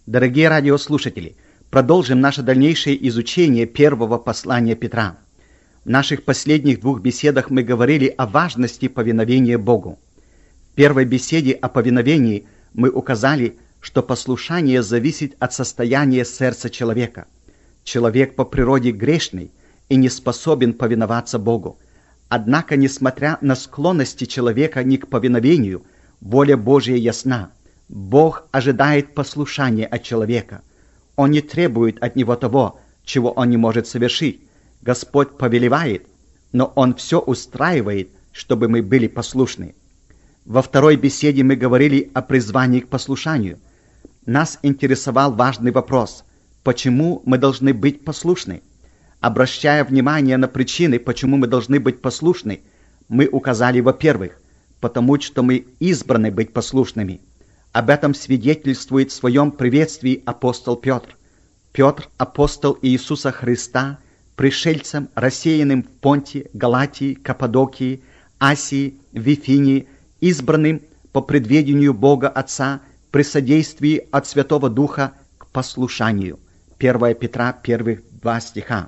Дорогие радиослушатели, продолжим наше дальнейшее изучение первого послания Петра. В наших последних двух беседах мы говорили о важности повиновения Богу. В первой беседе о повиновении мы указали, что послушание зависит от состояния сердца человека. Человек по природе грешный и не способен повиноваться Богу. Однако, несмотря на склонности человека не к повиновению, воля Божья ясна. Бог ожидает послушания от человека. Он не требует от него того, чего он не может совершить. Господь повелевает, но Он все устраивает, чтобы мы были послушны. Во второй беседе мы говорили о призвании к послушанию. Нас интересовал важный вопрос: почему мы должны быть послушны? Обращая внимание на причины, почему мы должны быть послушны, мы указали, во-первых, потому что мы избраны быть послушными. Об этом свидетельствует в своем приветствии апостол Петр. Петр, апостол Иисуса Христа, пришельцем, рассеянным в Понте, Галатии, Каппадокии, Асии, Вифинии, избранным по предведению Бога Отца при содействии от Святого Духа к послушанию. 1 Петра, первых 2 стиха.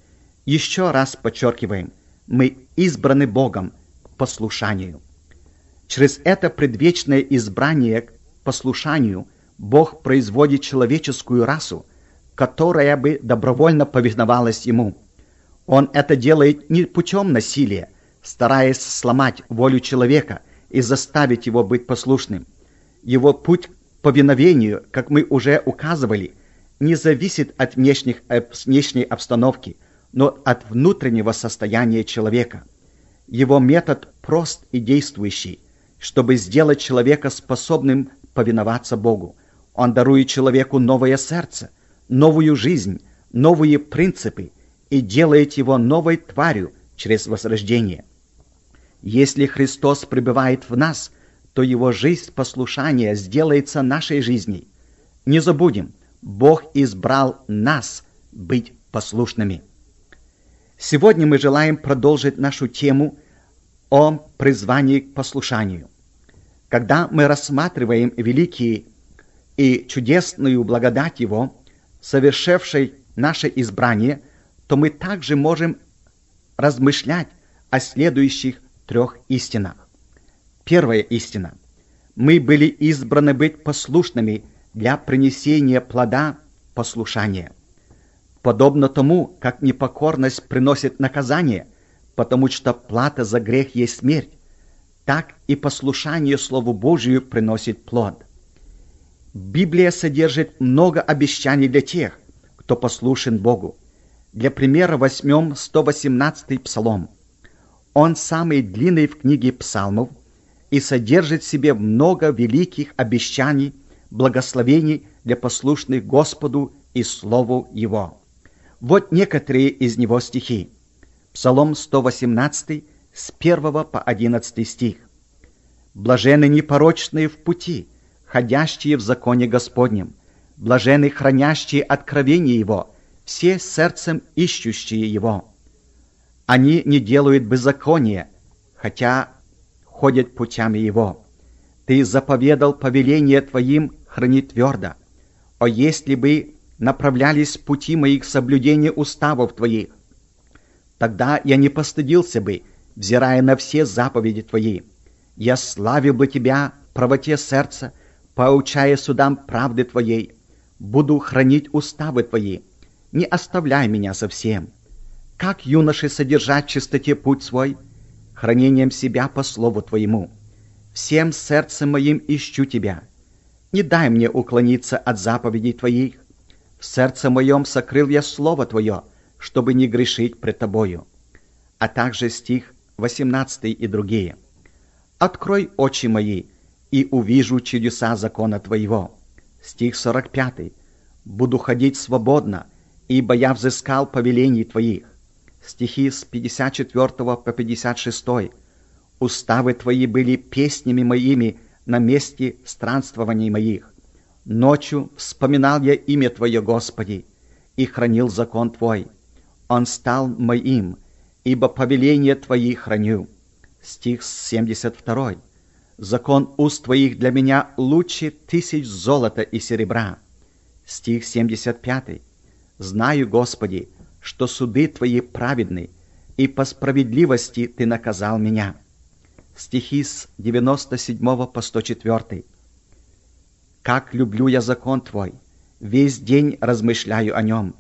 Еще раз подчеркиваем, мы избраны Богом к послушанию. Через это предвечное избрание к послушанию Бог производит человеческую расу, которая бы добровольно повиновалась Ему. Он это делает не путем насилия, стараясь сломать волю человека и заставить его быть послушным. Его путь к повиновению, как мы уже указывали, не зависит от внешней обстановки, но от внутреннего состояния человека. Его метод прост и действующий, чтобы сделать человека способным повиноваться Богу. Он дарует человеку новое сердце, новую жизнь, новые принципы и делает его новой тварью через возрождение. Если Христос пребывает в нас, то его жизнь послушания сделается нашей жизнью. Не забудем, Бог избрал нас быть послушными. Сегодня мы желаем продолжить нашу тему о призвании к послушанию. Когда мы рассматриваем великие и чудесную благодать Его, совершившей наше избрание, то мы также можем размышлять о следующих 3 истинах. Первая истина. Мы были избраны быть послушными для принесения плода послушания. Подобно тому, как непокорность приносит наказание, потому что плата за грех есть смерть, так и послушание Слову Божию приносит плод. Библия содержит много обещаний для тех, кто послушен Богу. Для примера возьмем 118-й псалом. Он самый длинный в книге псалмов и содержит в себе много великих обещаний, благословений для послушных Господу и Слову Его. Вот некоторые из него стихи. Псалом 118, с 1 по 11 стих. «Блаженны непорочные в пути, ходящие в законе Господнем, блаженны хранящие откровение Его, все сердцем ищущие Его. Они не делают беззакония, хотя ходят путями Его. Ты заповедал повеление Твоим хранить твердо. О, если бы направлялись пути мои к соблюдению уставов Твоих, тогда я не постыдился бы, взирая на все заповеди Твои. Я славил бы Тебя в правоте сердца, поучая судам правды Твоей. Буду хранить уставы Твои. Не оставляй меня совсем. Как юноши содержать в чистоте путь свой? Хранением себя по слову Твоему. Всем сердцем моим ищу Тебя. Не дай мне уклониться от заповедей Твоих. В сердце моем сокрыл я слово Твое, чтобы не грешить пред Тобою». А также стих 18 и другие. «Открой очи мои, и увижу чудеса закона Твоего». Стих 45. «Буду ходить свободно, ибо я взыскал повелений Твоих». Стихи с 54 по 56. «Уставы Твои были песнями моими на месте странствований моих. Ночью вспоминал я имя Твое, Господи, и хранил закон Твой. Он стал моим, ибо повеления Твои храню». Стих 72. «Закон уст Твоих для меня лучше 1000 золота и серебра». Стих 75. «Знаю, Господи, что суды Твои праведны, и по справедливости Ты наказал меня». Стихи с 97 по 104. «Как люблю я закон Твой, весь день размышляю о нем.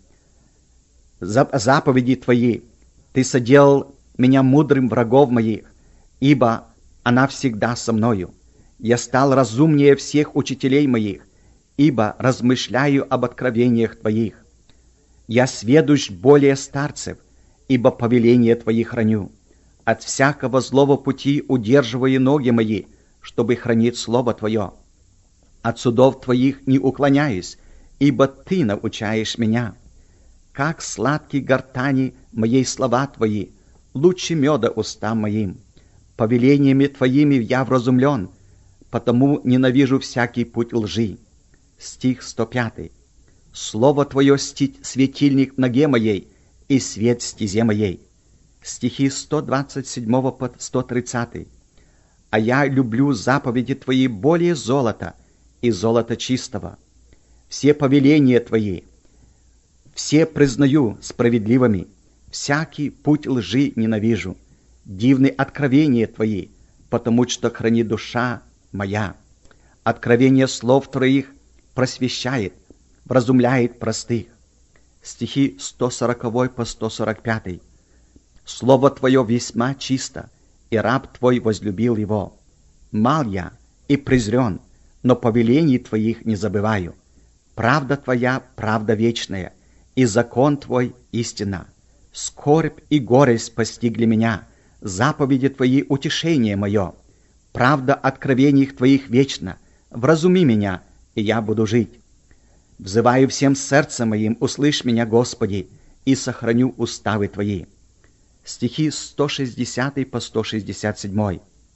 Заповеди Твои Ты соделал меня мудрым врагов моих, ибо она всегда со мною. Я стал разумнее всех учителей моих, ибо размышляю об откровениях Твоих. Я сведущ более старцев, ибо повеления Твои храню. От всякого злого пути удерживаю ноги мои, чтобы хранить Слово Твое. От судов Твоих не уклоняюсь, ибо Ты научаешь меня. Как сладки гортани моей слова Твои, лучше меда устам моим. Повелениями Твоими я вразумлен, потому ненавижу всякий путь лжи». Стих 105. «Слово Твое светильник ноге моей и свет стезе моей». Стихи 127 по 130. «А я люблю заповеди Твои более золота и золота чистого. Все повеления Твои, все признаю справедливыми, всякий путь лжи ненавижу. Дивны откровения Твои, потому что храни душа моя. Откровение слов Твоих просвещает, вразумляет простых». Стихи 140 по 145. «Слово Твое весьма чисто, и раб Твой возлюбил его. Мал я и презрен, но повелений Твоих не забываю. Правда Твоя — правда вечная, и закон Твой — истина. Скорбь и горесть постигли меня, заповеди Твои — утешение мое. Правда откровений Твоих вечна, вразуми меня, и я буду жить. Взываю всем сердцем моим, услышь меня, Господи, и сохраню уставы Твои». Стихи 160 по 167.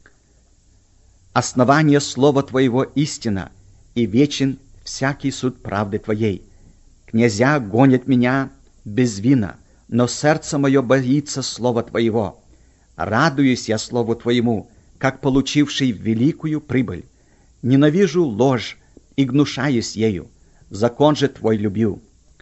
«Основание слова Твоего истина, и вечен всякий суд правды Твоей. Князья гонят меня без вина, но сердце мое боится слова Твоего. Радуюсь я слову Твоему, как получивший великую прибыль. Ненавижу ложь и гнушаюсь ею, закон же Твой люблю.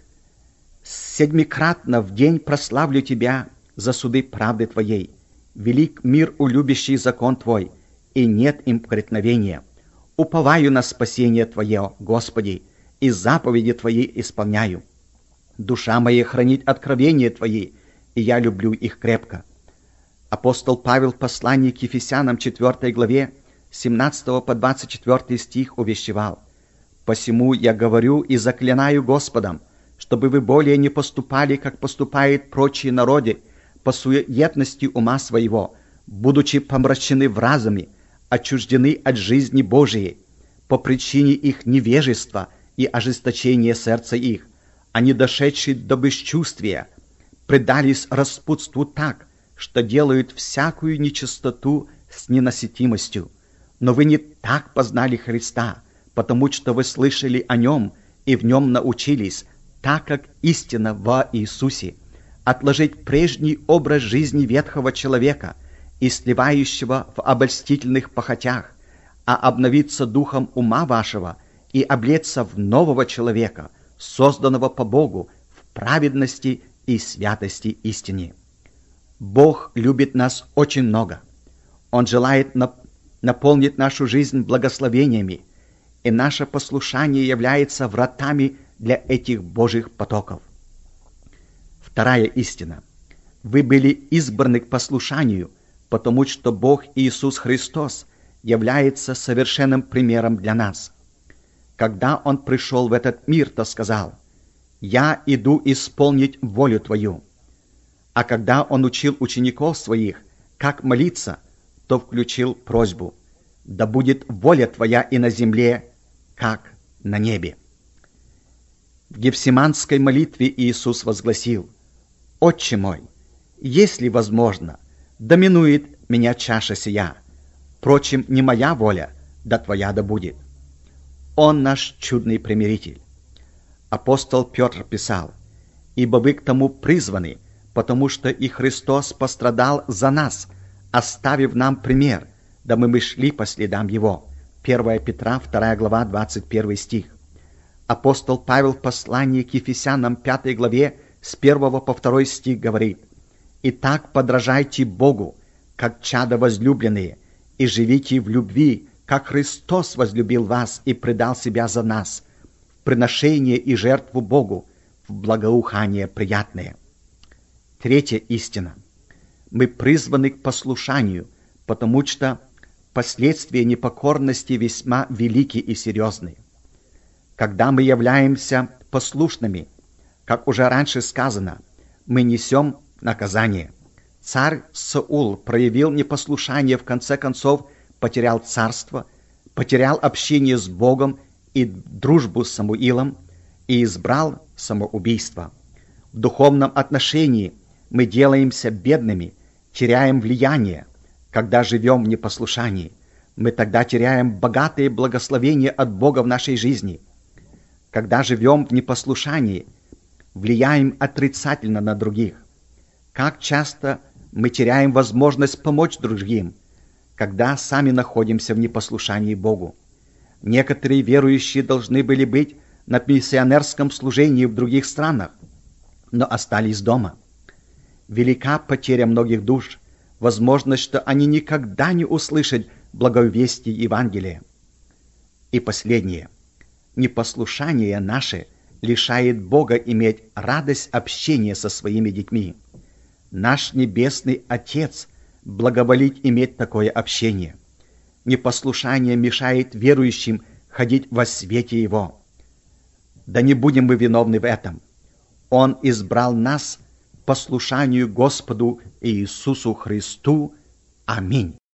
Седмикратно в день прославлю Тебя за суды правды Твоей. Велик мир улюбящий закон Твой, и нет им преткновения. Уповаю на спасение Твое, Господи, и заповеди Твои исполняю. Душа моя хранит откровения Твои, и я люблю их крепко». Апостол Павел в послании к Ефесянам 4 главе 17 по 24 стих увещевал: «Посему я говорю и заклинаю Господом, чтобы вы более не поступали, как поступают прочие народы, по суетности ума своего, будучи помрачены в разуме, отчуждены от жизни Божией, по причине их невежества и ожесточения сердца их, они, дошедшие до бесчувствия, предались распутству так, что делают всякую нечистоту с ненасытимостью. Но вы не так познали Христа, потому что вы слышали о Нем и в Нем научились, так как истина во Иисусе, отложить прежний образ жизни ветхого человека и сливающего в обольстительных похотях, а обновиться духом ума вашего и облеться в нового человека, созданного по Богу в праведности и святости истине». Бог любит нас очень много. Он желает наполнить нашу жизнь благословениями, и наше послушание является вратами для этих Божьих потоков. Вторая истина. Вы были избраны к послушанию, потому что Бог Иисус Христос является совершенным примером для нас. Когда Он пришел в этот мир, то сказал: «Я иду исполнить волю Твою». А когда Он учил учеников Своих, как молиться, то включил просьбу: «Да будет воля Твоя и на земле, как на небе». В Гефсиманской молитве Иисус возгласил: «Отче мой, если возможно, доминует меня чаша сия. Впрочем, не моя воля, да Твоя да будет». Он наш чудный примиритель. Апостол Петр писал: «Ибо вы к тому призваны, потому что и Христос пострадал за нас, оставив нам пример, да мы шли по следам Его». 1 Петра, 2 глава, 21 стих. Апостол Павел в послании к Ефесянам 5 главе с 1 по 2 стих говорит: «Итак, подражайте Богу, как чада возлюбленные, и живите в любви, как Христос возлюбил вас и предал себя за нас, в приношение и жертву Богу, в благоухание приятное». Третья истина. Мы призваны к послушанию, потому что последствия непокорности весьма велики и серьезны. Когда мы являемся послушными, как уже раньше сказано, мы несем наказание. Царь Саул проявил непослушание, в конце концов потерял царство, потерял общение с Богом и дружбу с Самуилом и избрал самоубийство. В духовном отношении мы делаемся бедными, теряем влияние, когда живем в непослушании. Мы тогда теряем богатые благословения от Бога в нашей жизни. Когда живем в непослушании, влияем отрицательно на других. Как часто мы теряем возможность помочь другим, когда сами находимся в непослушании Богу. Некоторые верующие должны были быть на миссионерском служении в других странах, но остались дома. Велика потеря многих душ, возможность, что они никогда не услышат благовестие Евангелия. И последнее. Непослушание наше лишает Бога иметь радость общения со своими детьми. Наш Небесный Отец благоволит иметь такое общение. Непослушание мешает верующим ходить во свете Его. Да не будем мы виновны в этом. Он избрал нас к послушанию Господу Иисусу Христу. Аминь.